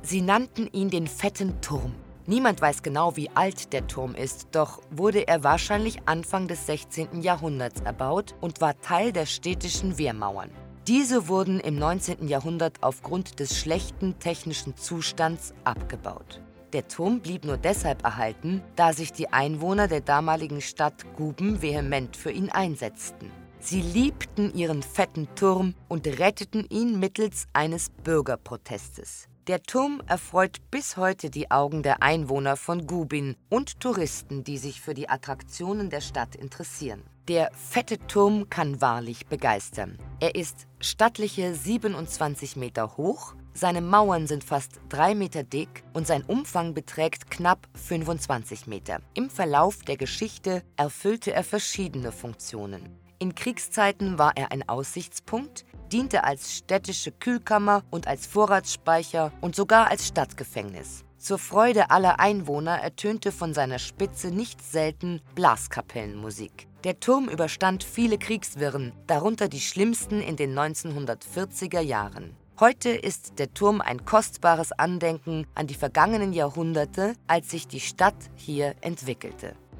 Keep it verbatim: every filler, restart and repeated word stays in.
Sie nannten ihn den fetten Turm. Niemand weiß genau, wie alt der Turm ist, doch wurde er wahrscheinlich Anfang des sechzehnten Jahrhunderts erbaut und war Teil der städtischen Wehrmauern. Diese wurden im neunzehnten Jahrhundert aufgrund des schlechten technischen Zustands abgebaut. Der Turm blieb nur deshalb erhalten, da sich die Einwohner der damaligen Stadt Guben vehement für ihn einsetzten. Sie liebten ihren fetten Turm und retteten ihn mittels eines Bürgerprotestes. Der Turm erfreut bis heute die Augen der Einwohner von Gubin und Touristen, die sich für die Attraktionen der Stadt interessieren. Der fette Turm kann wahrlich begeistern. Er ist stattliche siebenundzwanzig Meter hoch, seine Mauern sind fast drei Meter dick und sein Umfang beträgt knapp fünfundzwanzig Meter. Im Verlauf der Geschichte erfüllte er verschiedene Funktionen. In Kriegszeiten war er ein Aussichtspunkt, diente als städtische Kühlkammer und als Vorratsspeicher und sogar als Stadtgefängnis. Zur Freude aller Einwohner ertönte von seiner Spitze nicht selten Blaskapellenmusik. Der Turm überstand viele Kriegswirren, darunter die schlimmsten in den neunzehnhundertvierziger Jahren. Heute ist der Turm ein kostbares Andenken an die vergangenen Jahrhunderte, als sich die Stadt hier entwickelte.